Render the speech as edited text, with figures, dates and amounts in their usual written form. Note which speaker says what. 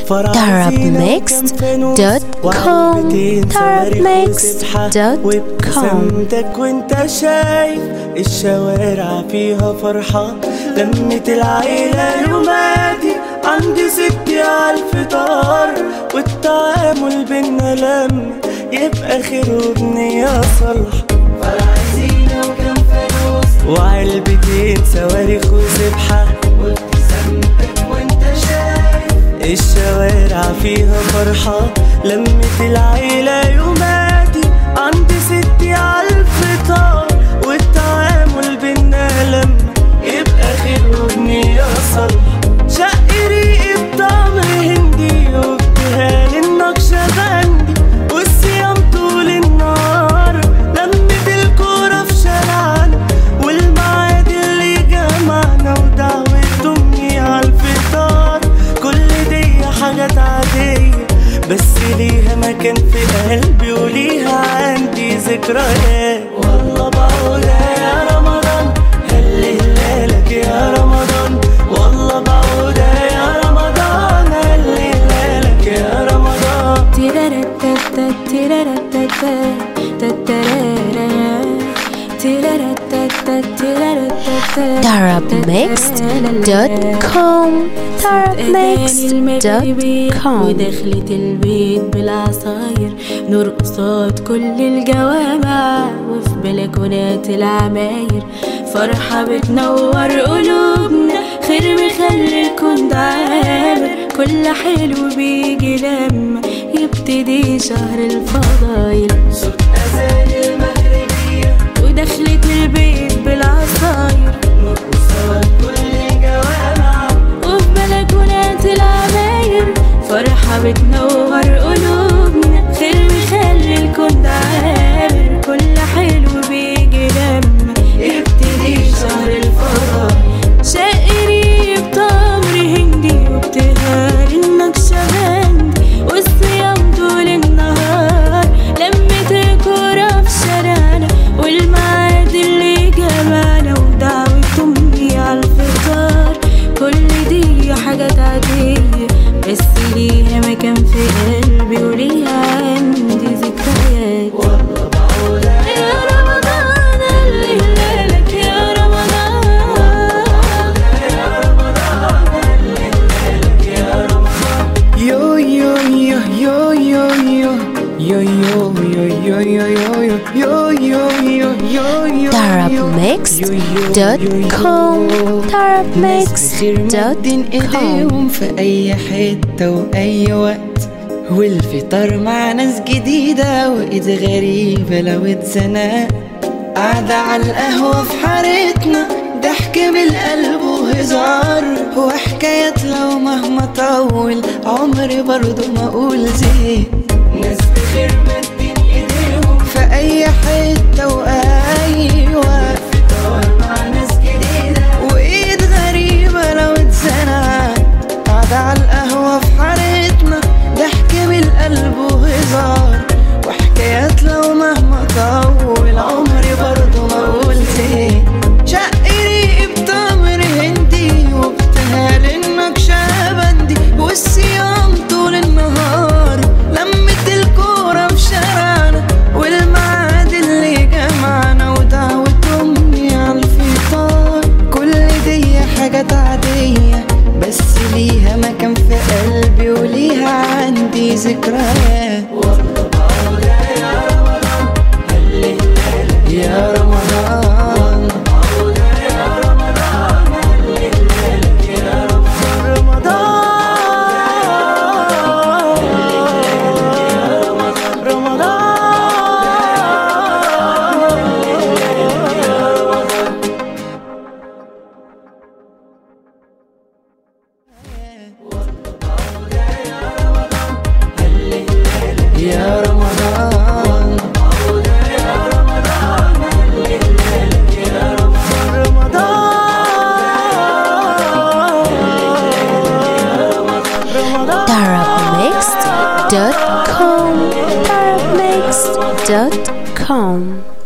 Speaker 1: وابتسامتك وانت شايف الشوارع فيها فرحة، لمة العيلة يوماتي عندي ستي عالفطار، والتعامل بينا لما يبقى خير وبنية صالحة. فرع زينة وكم فانوس وعلبتين صواريخ وسبحة، وابتسامتك وانت شايف الشوارع فيها فرحة، لمة العيلة يوماتي عندي ستي عالفطار، والتعامل بينا لما يبقى خير وبنية صالحة. شق ريقي بطعم هندي وابتهال النقشبندي، والصيام طول النهار، لمة الكورة في شارعنا والميعاد اللي جمعنا، ودعوة أمي عالفطار. كل دي حاجات عادية بس ليها مكان في قلبي وليها عندي ذكريات. والله بعودها يا رمضان، هللالك يا رمضان، والله بعودها يا رمضان، هللالك يا رمضان.
Speaker 2: Tarabmixed.com
Speaker 3: ودخلت البيت بالعصاير نرقصات كل الجوامع، وفي بلكونات العماير فرحة بتنور قلوبنا، خير مخلي الكون ده عامر، كل حلو بيجي لما يبتدي شهر الفضايل.
Speaker 1: صوت أذان المغربية
Speaker 3: ودخلت البيت بالعصاير
Speaker 1: نرقصات كل الجوامع،
Speaker 3: وفي بلكونات العماير فرحة بتنور قلوبنا، خير مخلي الكون ده عامر، كل حلو بيجي لما يبتدي شهر الفضاء. شقري بتمر هندي وابتهال النقشبندي، والصيام طول النهار، لمة الكورة في شارعنا والميعاد اللي جمعنا، ودعوة أمي عالفطار. كل دي حاجات عادية بس ليها مكان في قلبي وليها عندي ذكريات.
Speaker 1: والله بعودها
Speaker 3: يا رمضان، هللالك يا رمضان،
Speaker 1: يا رمضان، هللالك يا رمضان. يو يو يو يو يو يو يو يو يو يو يو يو يو يو.
Speaker 2: Tarabmixed.com
Speaker 1: ايديهم في اي حتة واي وقت، والفطار مع ناس جديدة وايد غريبة لو اتزنق، قاعدة على القهوة في حارتنا، ضحك بالقلب وهزار وحكايات لو مهما طول عمري برضو ما اقول زين. ناس بخير مدين ايديهم في اي حتة واي وقت، فطار مع ناس جديدة وايد غريبة لو اتزنقت، قاعدة على القهوة في حارتنا، ضحك بالقلب وهزار وحكايات لو مهما طول عمري برضو ما اقول زين. شق ريقي بتمر هندي وابتهال النقشبندي، والصيام طول النهار، لمة الكورة في شارعنا والميعاد اللي جمعنا، ودعوة أمي عالفطار. كل دي حاجات عادية بس ليها مكان في قلبي وليها عندي ذكريات. والله بعودها يا رمضان، هللالك يا رمضان، بعودها يا رمضان، هللالك يا رمضان. رمضان يا رمضان، بعودها يا رمضان، هللالك يا رمضان. رمضان
Speaker 2: Tarabmixed.com